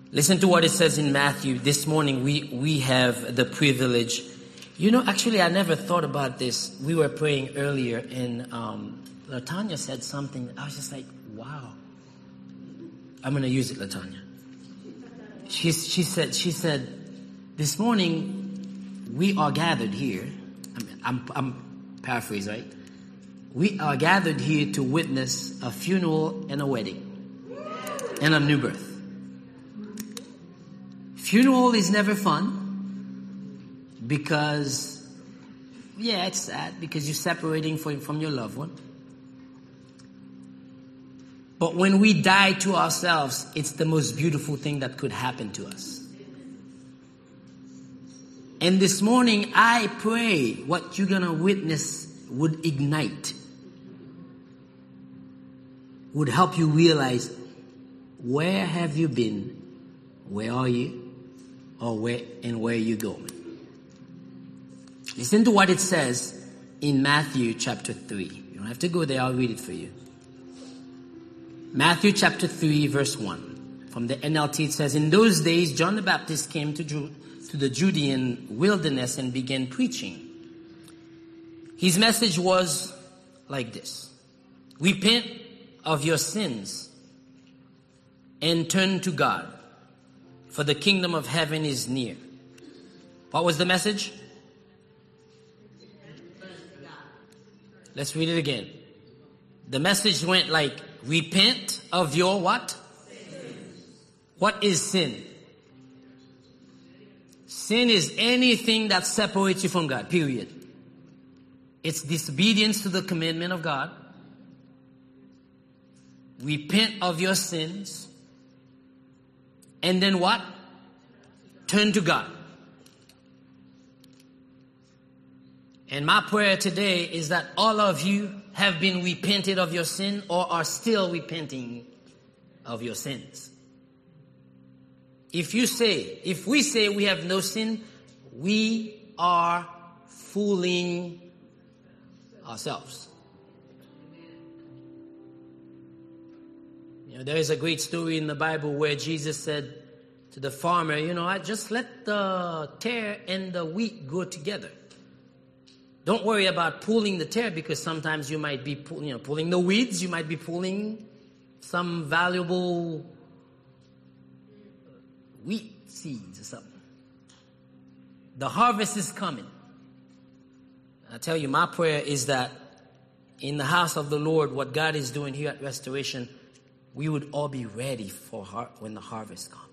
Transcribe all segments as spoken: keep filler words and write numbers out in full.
Listen to what it says in Matthew. This morning we, we have the privilege. You know, actually I never thought about this. We were praying earlier and um, LaTanya said something. I was just like, wow. I'm going to use it, LaTanya. She, she said, she said, this morning we are gathered here. I mean, I'm, I'm paraphrasing, right? We are gathered here to witness a funeral and a wedding and a new birth. Funeral is never fun because, yeah, it's sad because you're separating from, from your loved one. But when we die to ourselves, it's the most beautiful thing that could happen to us. And this morning, I pray what you're going to witness would ignite, would help you realize, where have you been? Where are you? Or where and where you going? Listen to what it says in Matthew chapter three. You don't have to go there, I'll read it for you. Matthew chapter three verse one. From the N L T it says, in those days John the Baptist came to, Ju- to the Judean wilderness and began preaching. His message was like this: repent of your sins and turn to God, for the kingdom of heaven is near. What was the message? Let's read it again. The message went like, repent of your what? Sin. What is sin? Sin is anything that separates you from God, period. It's disobedience to the commandment of God. Repent of your sins. And then what? Turn to God. And my prayer today is that all of you have been repented of your sin or are still repenting of your sins. If you say, if we say we have no sin, we are fooling ourselves. You know, there is a great story in the Bible where Jesus said to the farmer, you know, I just let the tare and the wheat grow together. Don't worry about pulling the tare, because sometimes you might be pull, you know, pulling the weeds. You might be pulling some valuable wheat seeds or something. The harvest is coming. I tell you, my prayer is that in the house of the Lord, what God is doing here at Restoration, we would all be ready for har- when the harvest comes.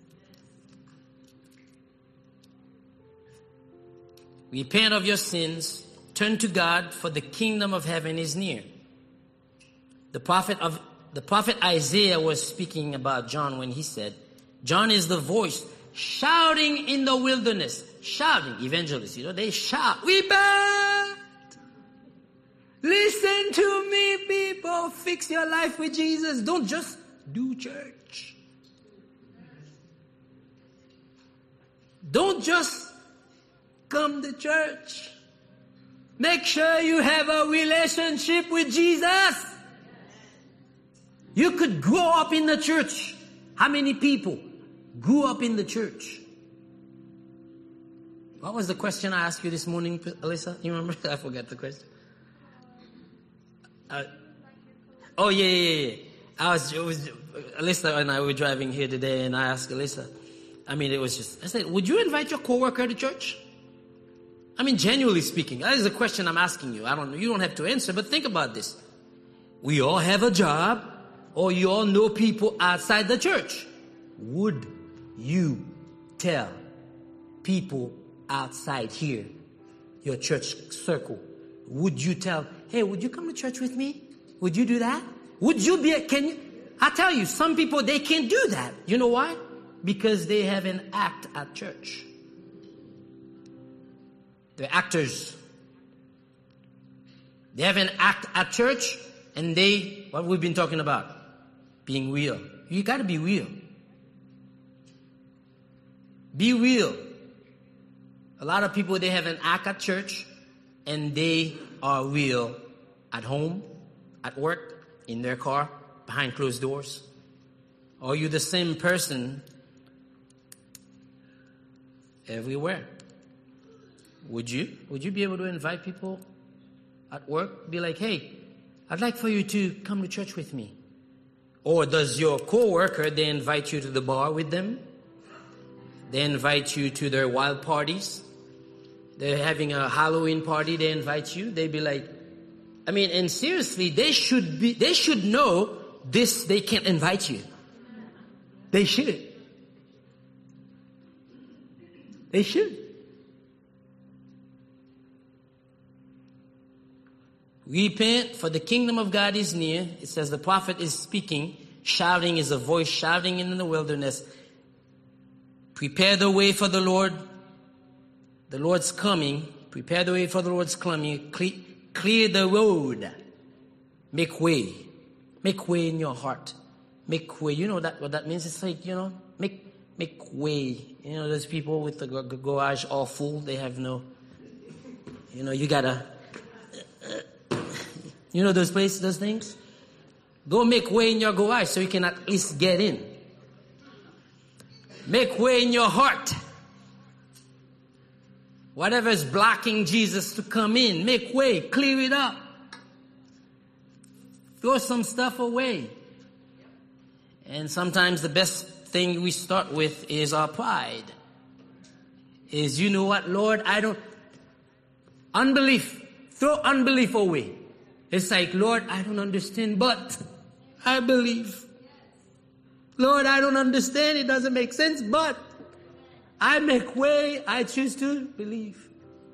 Repent of your sins, turn to God, for the kingdom of heaven is near. The prophet of the prophet Isaiah was speaking about John when he said, John is the voice shouting in the wilderness. Shouting, evangelists, you know, they shout, repent! Listen to me, people. Fix your life with Jesus. Don't just do church. Don't just come to church. Make sure you have a relationship with Jesus. You could grow up in the church. How many people grew up in the church? What was the question I asked you this morning, Alyssa? You remember? I forgot the question. Uh, oh, yeah, yeah, yeah. I was, it was, Alyssa and I were driving here today, and I asked Alyssa, I mean, it was just, I said, would you invite your coworker to church? I mean, genuinely speaking, that is a question I'm asking you. I don't know, you don't have to answer, but think about this. We all have a job, or you all know people outside the church. Would you tell people outside here, your church circle, would you tell, hey, would you come to church with me? Would you do that? Would you be, a, can you, I tell you, some people, they can't do that. You know why? Because they have an act at church. They're actors. They have an act at church, and they, what we've been talking about, being real. You gotta be real. Be real. A lot of people, they have an act at church, and they are real at home, at work, in their car, behind closed doors. Are you the same person everywhere. Would you? Would you be able to invite people at work? Be like, hey, I'd like for you to come to church with me. Or does your coworker, they invite you to the bar with them? They invite you to their wild parties. They're having a Halloween party, they invite you. They'd be like, I mean, and seriously, they should be, they should know this, they can't invite you. They should. They should. Repent, for the kingdom of God is near. It says the prophet is speaking. Shouting is a voice shouting in the wilderness. Prepare the way for the Lord. The Lord's coming. Prepare the way for the Lord's coming. Cle- clear the road. Make way. Make way in your heart. Make way. You know that what that means? It's like, you know, make make way. You know, there's people with the garage all full. They have no, you know, you gotta, you know those places, those things? Go make way in your garage so you can at least get in. Make way in your heart. Whatever is blocking Jesus to come in, make way, clear it up. Throw some stuff away. And sometimes the best thing we start with is our pride. Is, you know what, Lord, I don't, unbelief, throw unbelief away. It's like, Lord, I don't understand, but I believe. Lord, I don't understand, it doesn't make sense, but I make way, I choose to believe.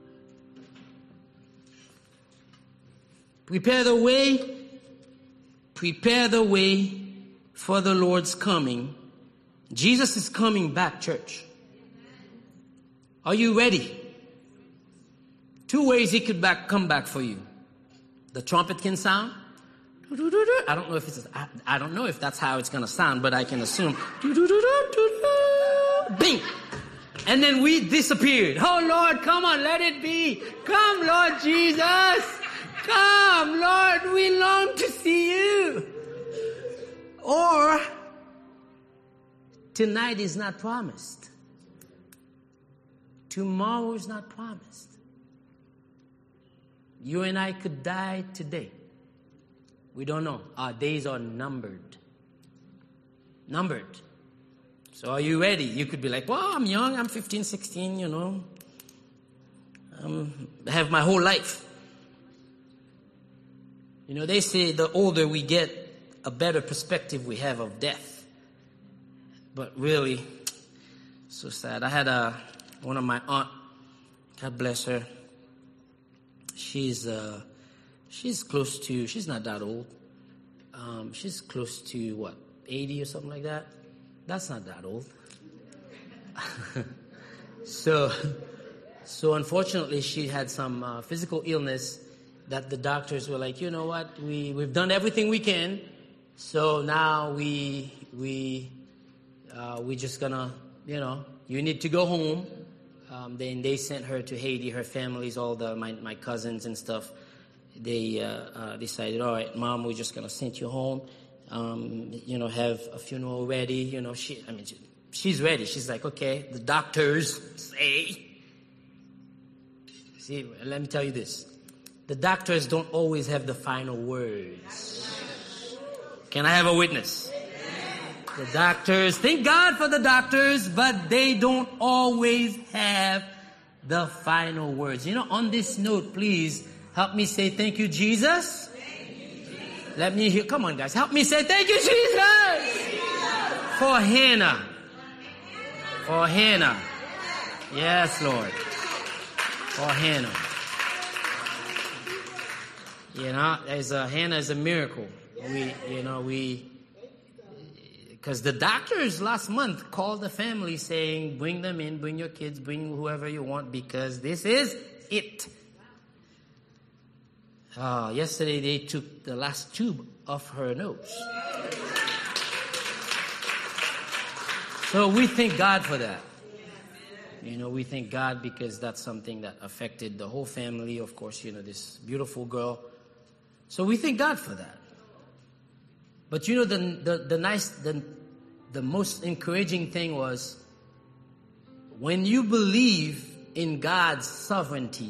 Prepare the way, prepare the way for the Lord's coming. Jesus is coming back, church. Are you ready? Two ways he could back, come back for you. The trumpet can sound. I don't know if it's, I, I don't know if that's how it's going to sound, but I can assume. Bing! And then we disappeared. Oh Lord, come on, let it be. Come, Lord Jesus. Come, Lord, we long to see you. Or, tonight is not promised. Tomorrow is not promised. You and I could die today. We don't know. Our days are numbered. Numbered. So are you ready? You could be like, well, I'm young. I'm fifteen, sixteen, you know. Um, I have my whole life. You know, they say the older we get, a better perspective we have of death. But really, so sad. I had a, one of my aunt, God bless her. She's uh, she's close to, she's not that old. Um, she's close to, what, eighty or something like that? That's not that old. so, so unfortunately, she had some uh, physical illness that the doctors were like, you know what, we, we've done everything we can, so now we, we, uh, we just gonna, you know, you need to go home. Um, then they sent her to Haiti. Her family's, all the my, my cousins and stuff. They uh, uh, decided, all right, Mom, we're just gonna send you home. Um, you know, have a funeral ready. You know, she. I mean, she, she's ready. She's like, okay. The doctors say. See, let me tell you this: the doctors don't always have the final words. Can I have a witness? The doctors, thank God for the doctors, but they don't always have the final words. You know, on this note, please help me say thank you, Jesus. Thank you, Jesus. Let me hear, come on guys, help me say thank you, Jesus. For Hannah. For Hannah. Yes, Lord. For Hannah. You know, as a, Hannah is a miracle. We, you know, we, because the doctors last month called the family saying, bring them in, bring your kids, bring whoever you want, because this is it. Uh, yesterday they took the last tube off her nose. So we thank God for that. You know, we thank God because that's something that affected the whole family. Of course, you know, this beautiful girl. So we thank God for that. But you know, the the, the nice, the, the most encouraging thing was when you believe in God's sovereignty,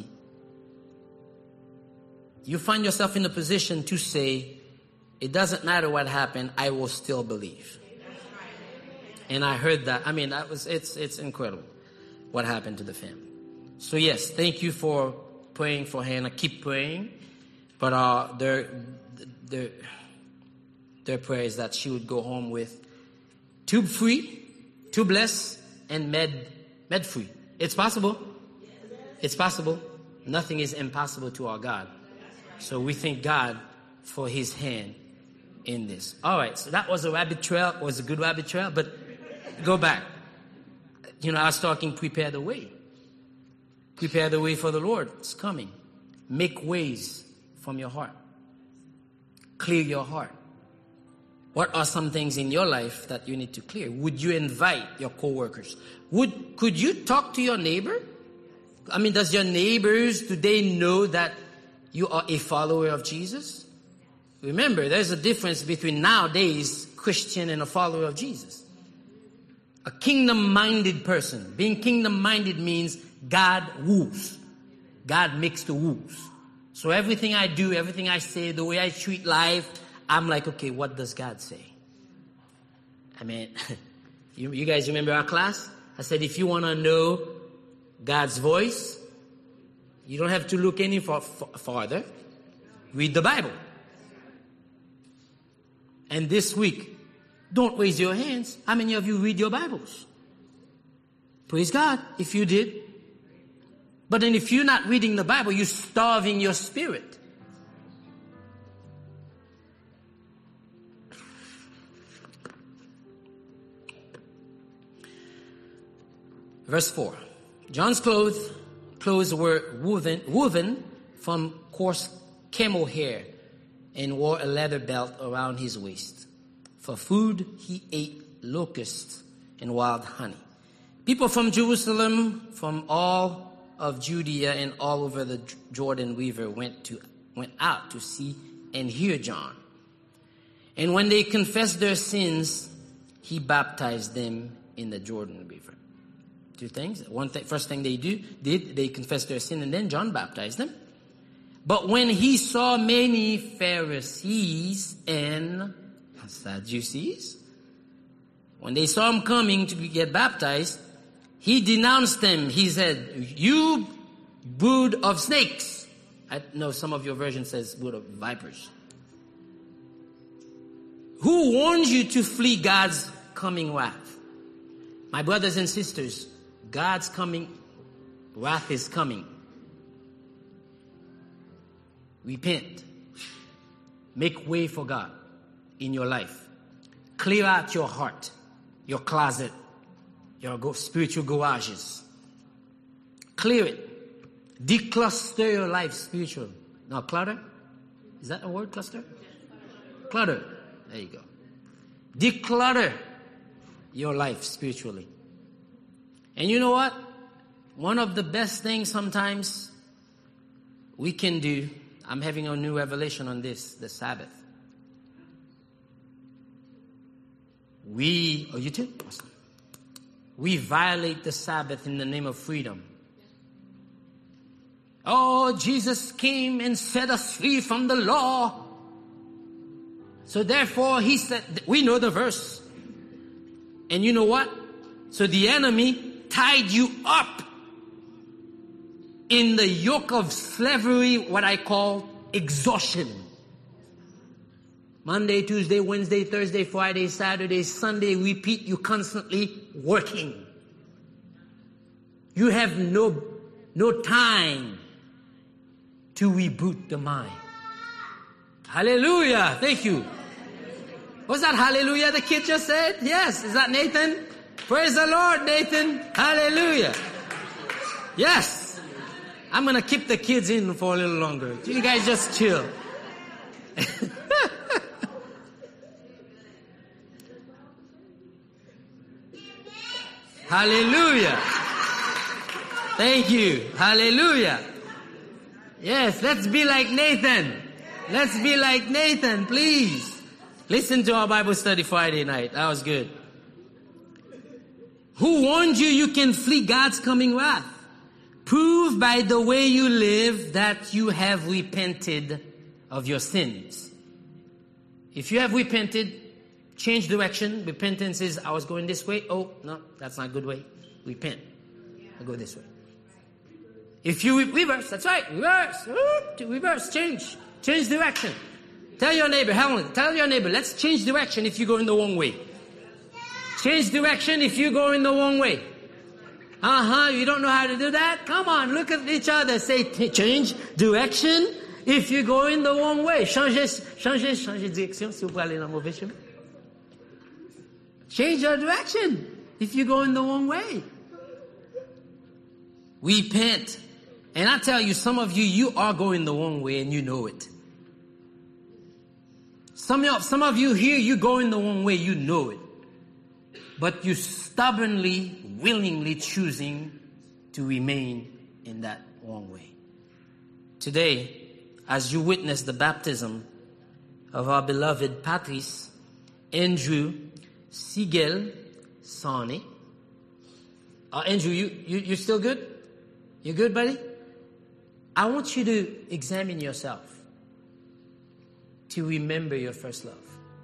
you find yourself in a position to say, it doesn't matter what happened, I will still believe. And I heard that. I mean, that was it's it's incredible what happened to the family. So yes, thank you for praying for Hannah. Keep praying. But uh, their their their prayer is that she would go home with tube free, tubeless, and med med free. It's possible. It's possible. Nothing is impossible to our God. So we thank God for His hand in this. All right. So that was a rabbit trail. It was a good rabbit trail. But go back. You know, I was talking, prepare the way. Prepare the way for the Lord. It's coming. Make ways from your heart. Clear your heart. What are some things in your life that you need to clear? Would you invite your coworkers? Would, could you talk to your neighbor? I mean, does your neighbors, do they know that you are a follower of Jesus? Remember, there's a difference between nowadays Christian and a follower of Jesus. A kingdom-minded person. Being kingdom-minded means God rules. God makes the rules. So everything I do, everything I say, the way I treat life, I'm like, okay, what does God say? I mean, you, you guys remember our class? I said, if you want to know God's voice, you don't have to look any far, far, farther. Read the Bible. And this week, don't raise your hands. How many of you read your Bibles? Praise God if you did. But then if you're not reading the Bible, you're starving your spirit. Verse four. John's clothes, clothes were woven, woven from coarse camel hair and wore a leather belt around his waist. For food, he ate locusts and wild honey. People from Jerusalem, from all of Judea and all over the Jordan River went to went out to see and hear John. And when they confessed their sins, he baptized them in the Jordan River. Two things. One thing, first thing they do, did, they confessed their sin, and then John baptized them. But when he saw many Pharisees and Sadducees, when they saw him coming to get baptized, he denounced them. He said, you brood of snakes. I know some of your version says brood of vipers. Who warned you to flee God's coming wrath? My brothers and sisters, God's coming wrath is coming. Repent. Make way for God in your life. Clear out your heart, your closet, your spiritual garages. Clear it. Decluster your life spiritually. Now, clutter? Is that a word, cluster? Clutter. There you go. Declutter your life spiritually. And you know what? One of the best things sometimes we can do, I'm having a new revelation on this, the Sabbath. We, oh, you too? Awesome. We violate the Sabbath in the name of freedom. Oh, Jesus came and set us free from the law. So therefore, he said, we know the verse. And you know what? So the enemy tied you up in the yoke of slavery, what I call exhaustion. Monday, Tuesday, Wednesday, Thursday, Friday, Saturday, Sunday, repeat, you constantly working. You have no, no time to reboot the mind. Hallelujah. Thank you. Was that hallelujah the kid just said? Yes. Is that Nathan? Praise the Lord, Nathan. Hallelujah. Yes. I'm going to keep the kids in for a little longer. You guys just chill. Hallelujah. Thank you. Hallelujah. Yes, let's be like Nathan. Let's be like Nathan, please. Listen to our Bible study Friday night. That was good. Who warned you you can flee God's coming wrath? Prove by the way you live that you have repented of your sins. If you have repented, change direction. Repentance is, I was going this way. Oh, no, that's not a good way. Repent. I go this way. If you re- reverse, that's right. Reverse. Reverse. Change. Change direction. Tell your neighbor, Helen, tell your neighbor, let's change direction if you go in the wrong way. Change direction if you go in the wrong way. Uh-huh, you don't know how to do that? Come on, look at each other. Say, change direction if you go in the wrong way. Changez, changez, changez direction si vous voulez aller dans le mauvais chemin. Change your direction if you go in the wrong way. Repent. And I tell you, some of you, you are going the wrong way and you know it. Some of, some of you here, you go in the wrong way, you know it. But you stubbornly, willingly choosing to remain in that wrong way. Today, as you witness the baptism of our beloved Patrice, Andrew, Sigel, Sane. Uh, Andrew, you, you, you still good? You good, buddy? I want you to examine yourself to remember your first love.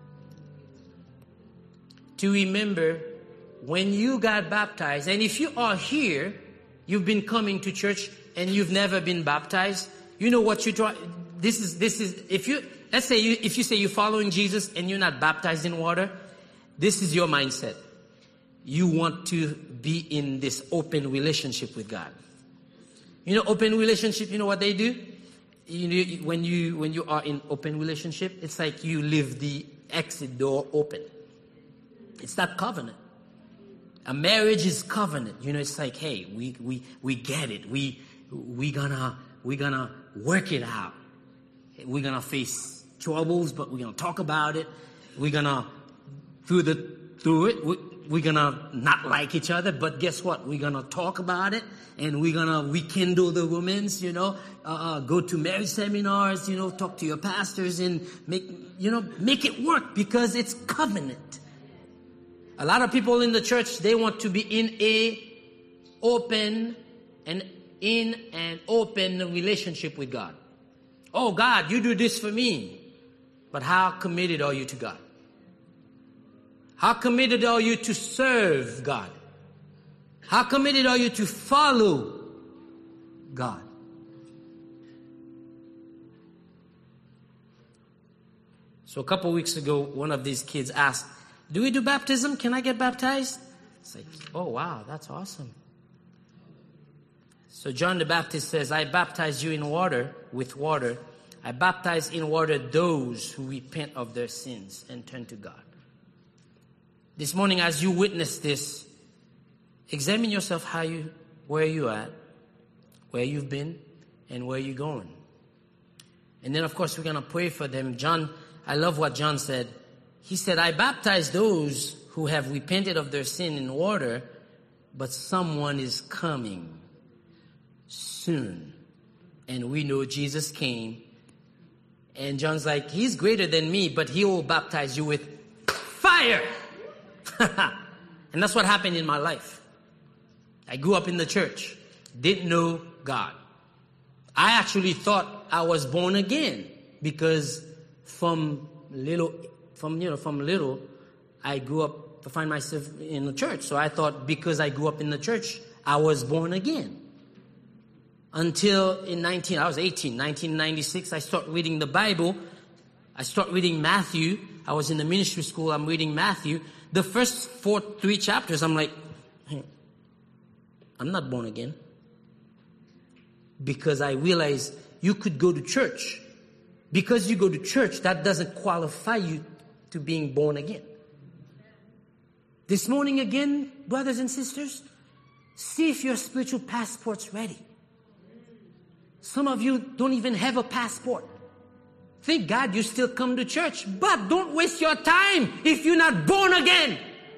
To remember when you got baptized. And if you are here, you've been coming to church and you've never been baptized, you know what you try. This is, this is, if you, let's say you, if you say you're following Jesus and you're not baptized in water, this is your mindset. You want to be in this open relationship with God. You know, open relationship, you know what they do? You know, when you, when you are in open relationship, it's like you leave the exit door open. It's not covenant. A marriage is covenant. You know, it's like, hey, we, we, we get it. We, we gonna, we gonna work it out. We're gonna face troubles, but we're gonna talk about it. We're gonna, through the, through it, we, we're gonna not like each other, but guess what? We're gonna talk about it, and we're gonna rekindle the romance, you know, uh, uh, go to marriage seminars, you know, talk to your pastors and make, you know, make it work because it's covenant. A lot of people in the church, they want to be in a open and in an open relationship with God. Oh God, you do this for me. But how committed are you to God? How committed are you to serve God? How committed are you to follow God? So a couple weeks ago, one of these kids asked, do we do baptism? Can I get baptized? It's like, oh wow, that's awesome. So John the Baptist says, I baptize you in water, with water. I baptize in water those who repent of their sins and turn to God. This morning, as you witness this, examine yourself how you, where you at, where you've been, and where you're going. And then, of course, we're going to pray for them. John, I love what John said. He said, I baptize those who have repented of their sin in water, but someone is coming soon. And we know Jesus came. And John's like, he's greater than me, but he will baptize you with fire. And that's what happened in my life. I grew up in the church, didn't know God. I actually thought I was born again because from little, from, you know, from little, I grew up to find myself in the church. So I thought because I grew up in the church, I was born again. Until in nineteen, I was eighteen, nineteen ninety-six, I started reading the Bible. I started reading Matthew. I was in the ministry school. I'm reading Matthew. The first four, three chapters, I'm like, hey, I'm not born again. Because I realized you could go to church. Because you go to church, that doesn't qualify you to being born again. This morning again, brothers and sisters, see if your spiritual passport's ready. Some of you don't even have a passport. Thank God you still come to church, but don't waste your time if you're not born again.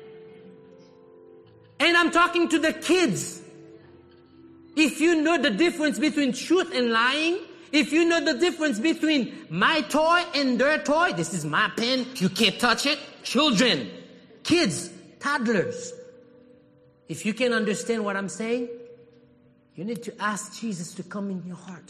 And I'm talking to the kids. If you know the difference between truth and lying, if you know the difference between my toy and their toy, this is my pen, you can't touch it. Children, kids, toddlers. If you can understand what I'm saying, you need to ask Jesus to come in your heart.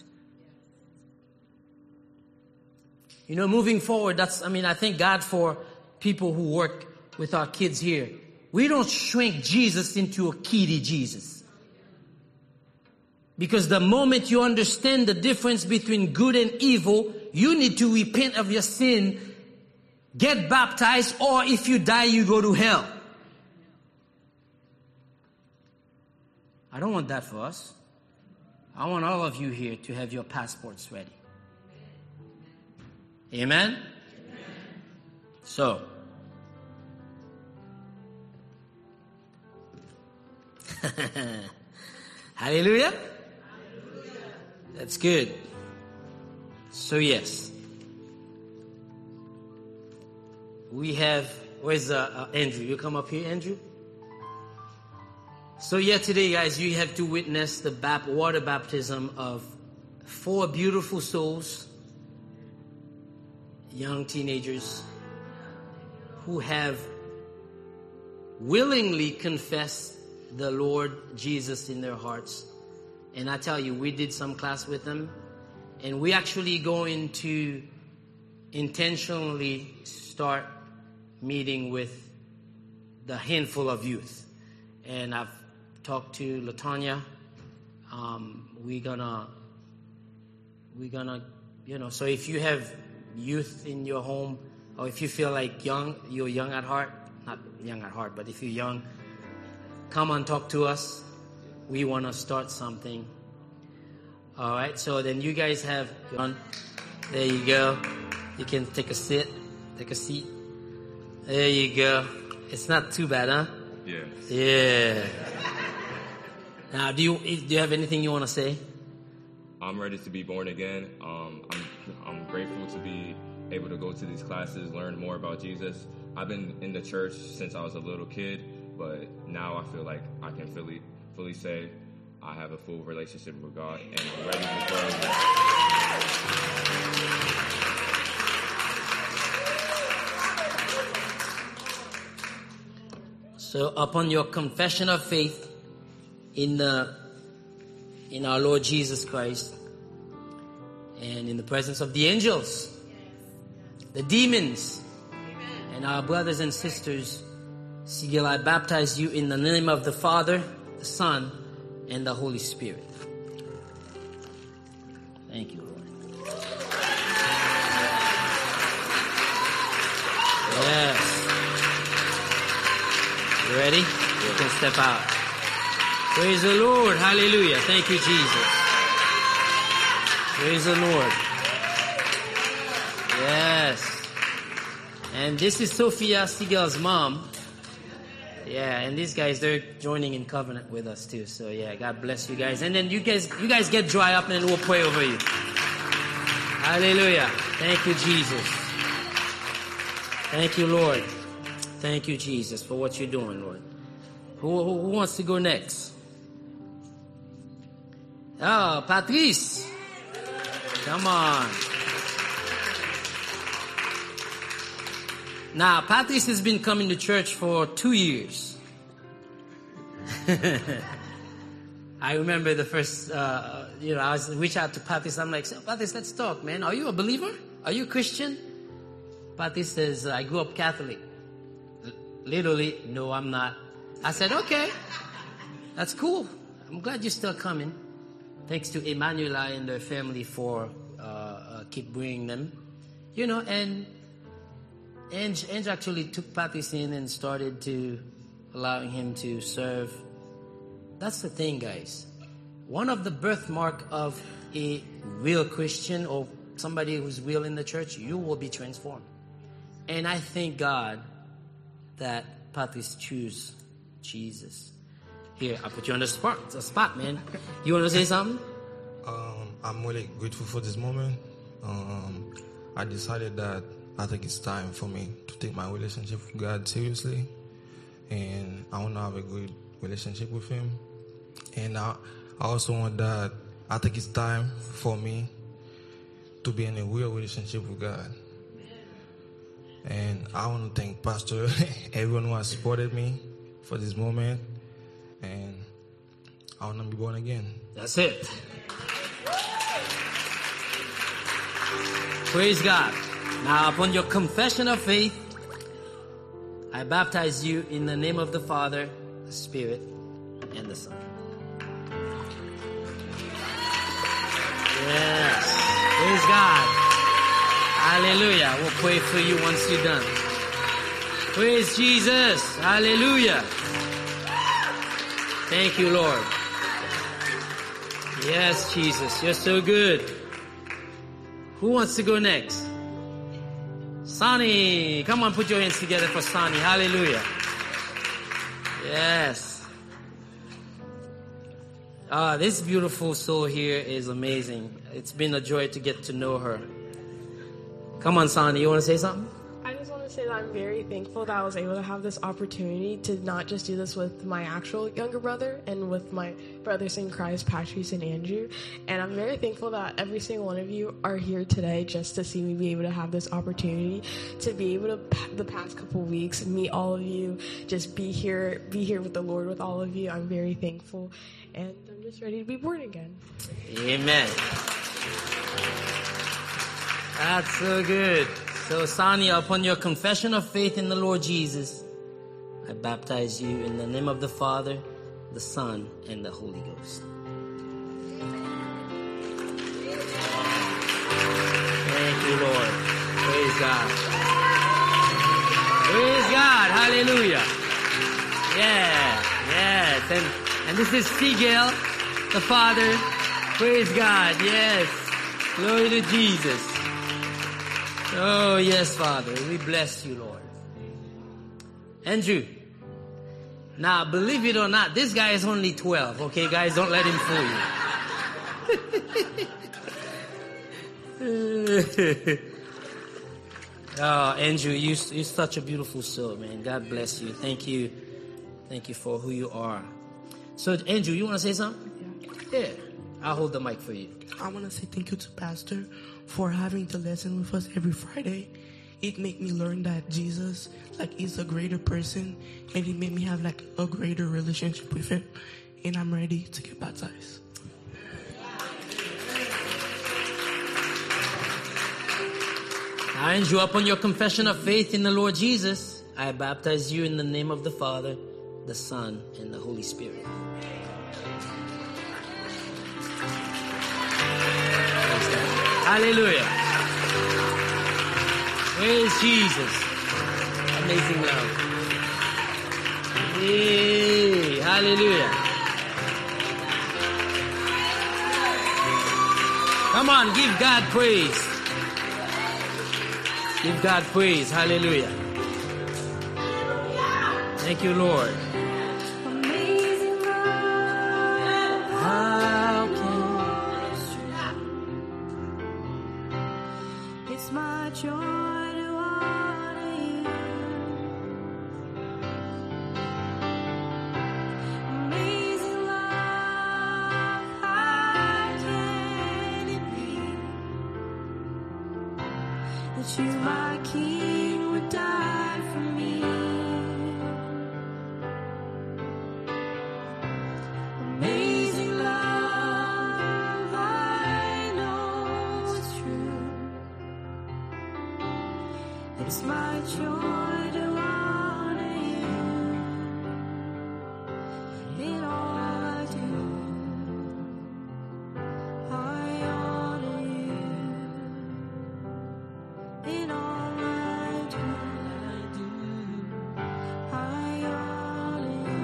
You know, moving forward, that's, I mean, I thank God for people who work with our kids here. We don't shrink Jesus into a kiddie Jesus. Because the moment you understand the difference between good and evil, you need to repent of your sin, get baptized, or if you die, you go to hell. I don't want that for us. I want all of you here to have your passports ready. Amen? Amen. So, hallelujah? Hallelujah. That's good. So yes, we have, where's uh, uh, Andrew? You come up here, Andrew? So yeah, today guys, you have to witness the bap- water baptism of four beautiful souls, young teenagers, who have willingly confessed the Lord Jesus in their hearts. And I tell you, we did some class with them, and we actually going to intentionally start meeting with the handful of youth. And I've talked to LaTanya. Um, we're gonna, we're gonna, you know, so if you have youth in your home, or if you feel like young, you're young at heart, not young at heart, but if you're young, come and talk to us. We want to start something. All right, so then you guys have, there you go. You can take a sit, take a seat. There you go. It's not too bad, huh? Yeah. Yeah. Now, do you do you have anything you want to say? I'm ready to be born again. Um, I'm I'm grateful to be able to go to these classes, learn more about Jesus. I've been in the church since I was a little kid, but now I feel like I can fully fully say I have a full relationship with God, and I'm ready to grow. So upon your confession of faith in the in our Lord Jesus Christ, and in the presence of the angels, the demons, and our brothers and sisters, Sigil, I baptize you in the name of the Father, the Son, and the Holy Spirit. Thank you, Lord. Yes. You ready? You can step out. Praise the Lord. Hallelujah. Thank you, Jesus. Praise the Lord. Yes. And this is Sophia Sigil's mom. Yeah, and these guys, they're joining in covenant with us too. So yeah, God bless you guys. And then you guys, you guys get dry up and we'll pray over you. Hallelujah. Thank you, Jesus. Thank you, Lord. Thank you, Jesus, for what you're doing, Lord. Who, who, who wants to go next? Oh, Patrice. Come on. Now, Patrice has been coming to church for two years. I remember the first, uh, you know, I was reach out to Patrice. I'm like, so, Patrice, let's talk, man. Are you a believer? Are you a Christian? Patrice says, I grew up Catholic. L- literally, no, I'm not. I said, okay, that's cool. I'm glad you're still coming. Thanks to Emanuela and their family for uh, uh, keep bringing them. You know, and Ange, Ange actually took Patrice in and started to allowing him to serve. That's the thing, guys. One of the birthmark of a real Christian or somebody who's real in the church, you will be transformed. And I thank God that Patrice chose Jesus. Here, I put you on the spot, the spot, man. You want to say something? Um, I'm really grateful for this moment. Um, I decided that I think it's time for me to take my relationship with God seriously, and I want to have a good relationship with Him. And I, I also want that I think it's time for me to be in a real relationship with God. And I want to thank Pastor, everyone who has supported me for this moment. I want to be born again. That's it. Praise God. Now, upon your confession of faith, I baptize you in the name of the Father, the Spirit, and the Son. Yes. Praise God. Hallelujah. We'll pray for you once you're done. Praise Jesus. Hallelujah. Thank you, Lord. Yes, Jesus. You're so good. Who wants to go next? Sonny. Come on, put your hands together for Sonny. Hallelujah. Yes. Ah, this beautiful soul here is amazing. It's been a joy to get to know her. Come on, Sonny. You want to say something? I just want to say that I'm very thankful that I was able to have this opportunity to not just do this with my actual younger brother and with my brothers in Christ, Patrice and Andrew. And I'm very thankful that every single one of you are here today just to see me be able to have this opportunity to be able to, the past couple weeks, meet all of you, just be here, be here with the Lord with all of you. I'm very thankful. And I'm just ready to be born again. Amen. That's so good. So, Sania, upon your confession of faith in the Lord Jesus, I baptize you in the name of the Father, the Son, and the Holy Ghost. Thank you, Lord. Praise God. Praise God. Hallelujah. Yeah. Yes. And, and this is Sigel, the Father. Praise God. Yes. Glory to Jesus. Oh, yes, Father. We bless you, Lord. Andrew. Now, believe it or not, this guy is only twelve. Okay, guys? Don't let him fool you. Oh, Andrew, you, you're such a beautiful soul, man. God bless you. Thank you. Thank you for who you are. So, Andrew, you want to say something? Yeah. Yeah. I'll hold the mic for you. I want to say thank you to Pastor for having to listen with us every Friday. It made me learn that Jesus, like, is a greater person, and it made me have, like, a greater relationship with him. And I'm ready to get baptized. Now, Andrew, upon your confession of faith in the Lord Jesus, I baptize you in the name of the Father, the Son, and the Holy Spirit. Hallelujah. Praise Jesus. Amazing love. Hey, hallelujah. Come on, give God praise. Give God praise. Hallelujah. Thank you, Lord. Amazing love. How can It's my joy to honor you. Amazing love, how can it be that you, my King, would die for me? Amazing love, I know it's true. It's my joy to honor you in all I do. I honor you in all I do. I honor you.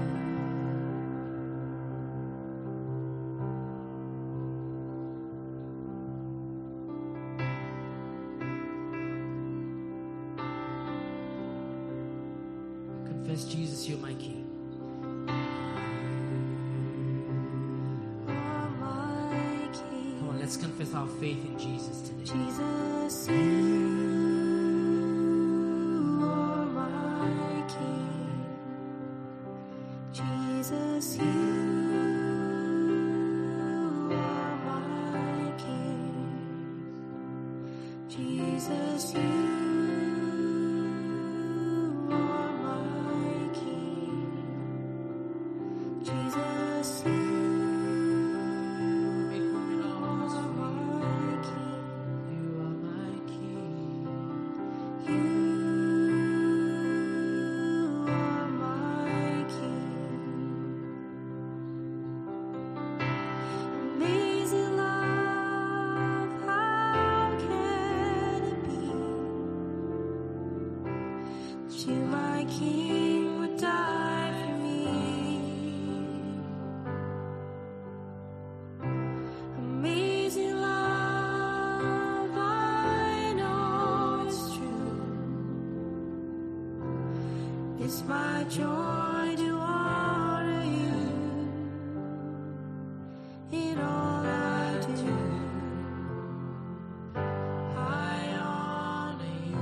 confess Jesus, you're my King. You're my King. Come on, let's confess our faith in Jesus today. Jesus, you are my King. Jesus, you are my King. Jesus, you are my King. Jesus, you my joy to honor you in all I do. I honor you.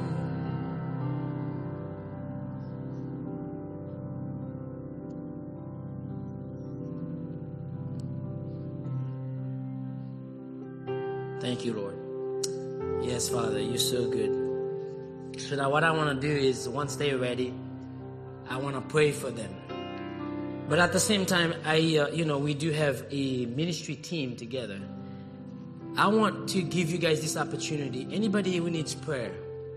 Thank you, Lord. Yes, Father, you're so good. So now what I want to do is, once they're ready, I want to pray for them. But at the same time, I, uh, you know, we do have a ministry team together. I want to give you guys this opportunity. Anybody who needs prayer,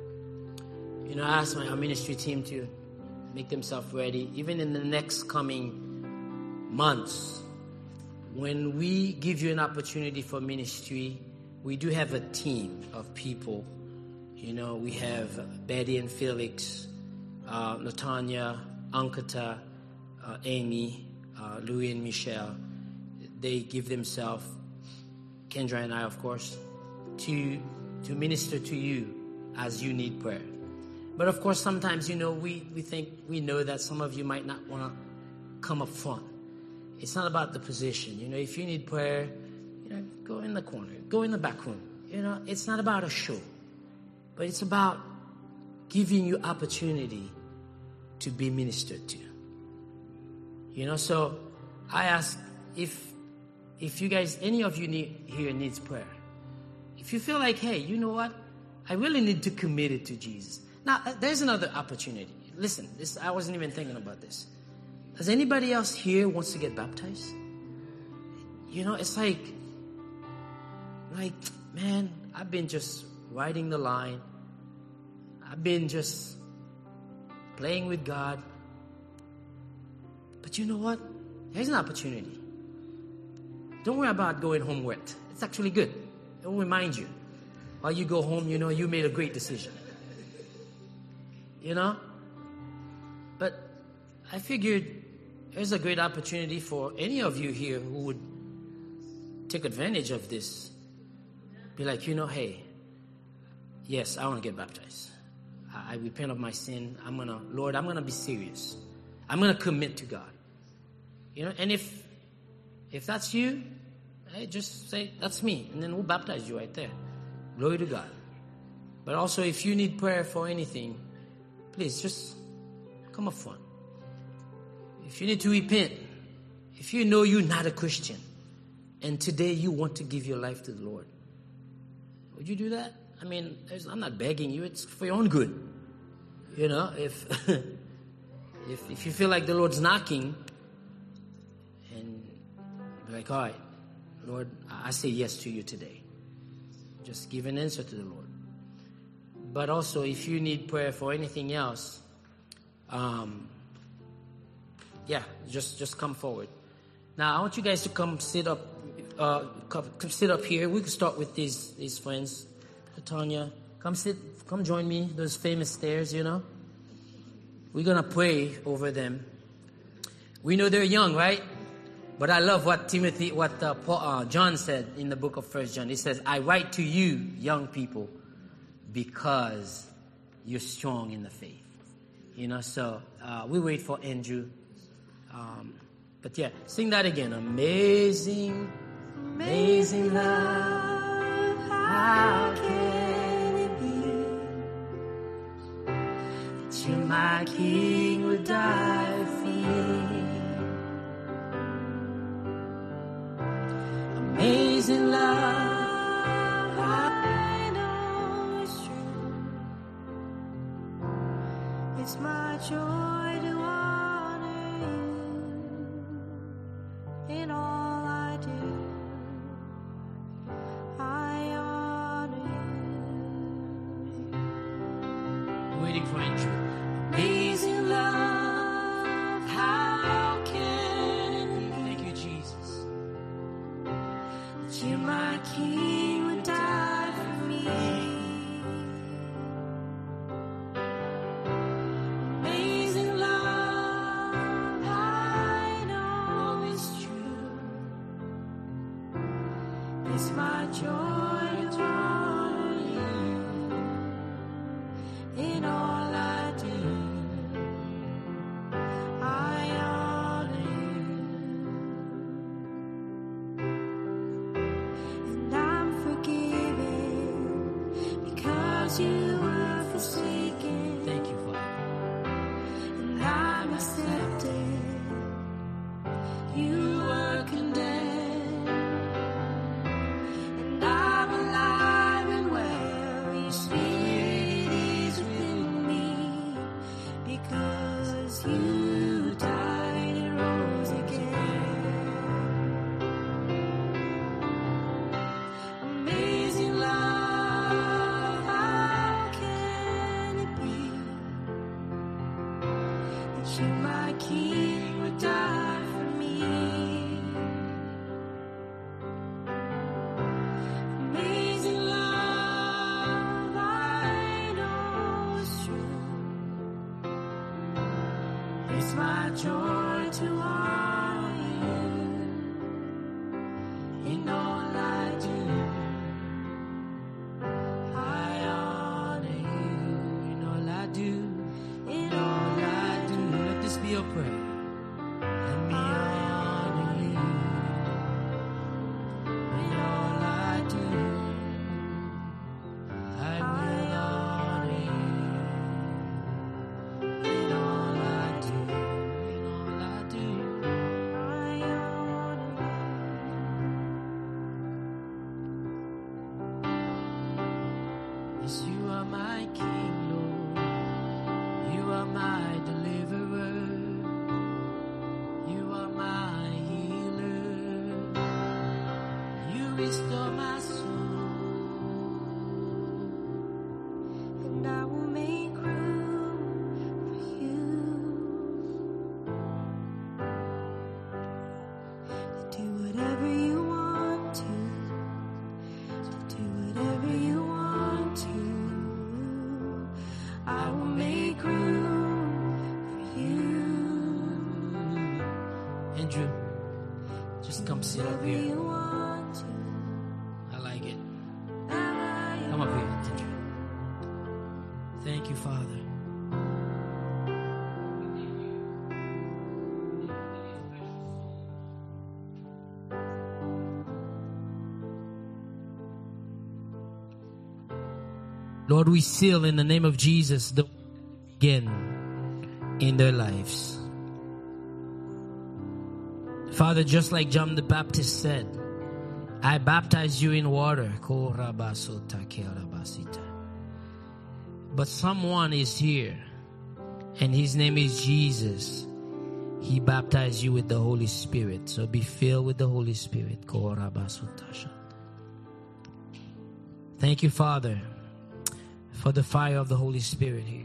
you know, I ask my our ministry team to make themselves ready, even in the next coming months. When we give you an opportunity for ministry, we do have a team of people. You know, we have Betty and Felix, uh, Latanya, Ankata, uh, Amy, uh, Louis and Michelle. They give themselves, Kendra and I, of course, to to minister to you as you need prayer. But of course, sometimes, you know, we, we think, we know that some of you might not want to come up front. It's not about the position. You know, if you need prayer, you know, go in the corner, go in the back room. You know, it's not about a show, but it's about giving you opportunity to be ministered to. You know, so I ask if if you guys, any of you need, here needs prayer. If you feel like, hey, you know what? I really need to commit it to Jesus. Now, there's another opportunity. Listen, this I wasn't even thinking about this. Does anybody else here wants to get baptized? You know, it's like, like, man, I've been just riding the line. I've been just playing with God. But you know what? There's an opportunity. Don't worry about going home wet. It's actually good. It'll remind you. While you go home, you know, you made a great decision. You know? But I figured there's a great opportunity for any of you here who would take advantage of this. Be like, you know, hey, yes, I want to get baptized. I, I repent of my sin. I'm going to, Lord, I'm going to be serious. I'm going to commit to God. You know, and if if that's you, hey, just say, that's me. And then we'll baptize you right there. Glory to God. But also, if you need prayer for anything, please just come up front. If you need to repent, if you know you're not a Christian, and today you want to give your life to the Lord, would you do that? I mean, I'm not begging you. It's for your own good. You know, if if if you feel like the Lord's knocking, and be like, all right, Lord, I say yes to you today. Just give an answer to the Lord. But also, if you need prayer for anything else, um, yeah, just just come forward. Now, I want you guys to come sit up, uh, come, come sit up here. We can start with these these friends. Tanya, come sit, come join me. Those famous stairs, you know. We're gonna pray over them. We know they're young, right? But I love what Timothy, what uh, Paul, uh, John said in the book of First John. He says, "I write to you, young people, because you're strong in the faith." You know. So uh, we wait for Andrew. Um, but yeah, sing that again. Amazing, amazing love. How can it be that you, my King, would die for me? Amazing love, I know it's true. It's my joy to honor you in all I do. I honor you. Waiting for Andrew. Amazing love, how can it be Thank you, Jesus. that you, my King, would die for me? Amazing love, I know it's true. It's my joy to honor you in all I do. because you were forsaken. Thank you, Father. And I'm accepted. You were condemned. And I'm alive and well. Your spirit is within me because you died and rose again. Amazing love, how can it be that you, my King, would die for me? Amazing love, I know it's true. It's my joy to honor you in all I do. I honor you in all I do. In all I do. Let this be your prayer. Let me honor you in all I do. I will honor you in all I do. In all I do, I honor you. Yes, you are my King, Lord. You are my deliverer. You are my healer. You restore my soul. And I will make room for you. To do whatever you want to. To do whatever you want to. I will make room for you. Andrew, just come sit up Whatever here. you want to. I like it. Whatever Come up here, Andrew. Thank you, Father. Lord, we seal in the name of Jesus the again in their lives. Father, just like John the Baptist said, I baptize you in water. But someone is here, and his name is Jesus. He baptized you with the Holy Spirit. So be filled with the Holy Spirit. Thank you, Father, for the fire of the Holy Spirit here.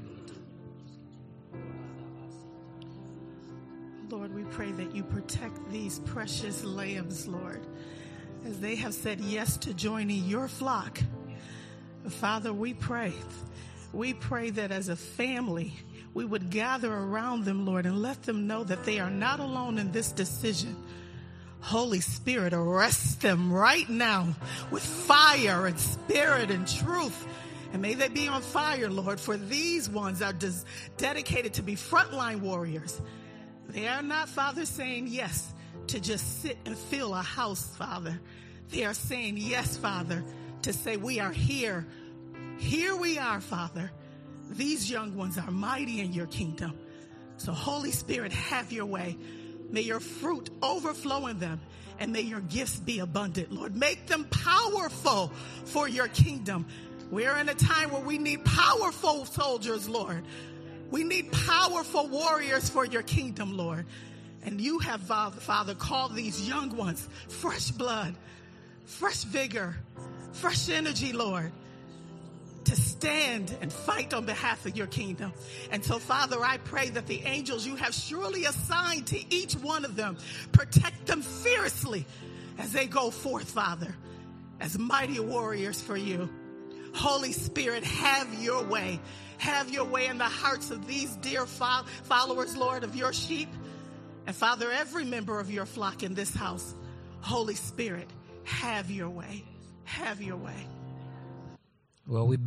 Lord, we pray that you protect these precious lambs, Lord, as they have said yes to joining your flock. Father, we pray, we pray that as a family, we would gather around them, Lord, and let them know that they are not alone in this decision. Holy Spirit, arrest them right now with fire and spirit and truth. And may they be on fire, Lord, for these ones are des- dedicated to be frontline warriors. They are not, Father, saying yes to just sit and fill a house, Father. They are saying yes, Father, to say we are here. Here we are, Father. These young ones are mighty in your kingdom. So Holy Spirit, have your way. May your fruit overflow in them, and may your gifts be abundant, Lord. Make them powerful for your kingdom. We're in a time where we need powerful soldiers, Lord. We need powerful warriors for your kingdom, Lord. And you have, Father, called these young ones fresh blood, fresh vigor, fresh energy, Lord, to stand and fight on behalf of your kingdom. And so, Father, I pray that the angels you have surely assigned to each one of them, protect them fiercely as they go forth, Father, as mighty warriors for you. Holy Spirit, have your way. Have your way in the hearts of these dear fo- followers, Lord, of your sheep. And Father, every member of your flock in this house, Holy Spirit, have your way. Have your way. Well, we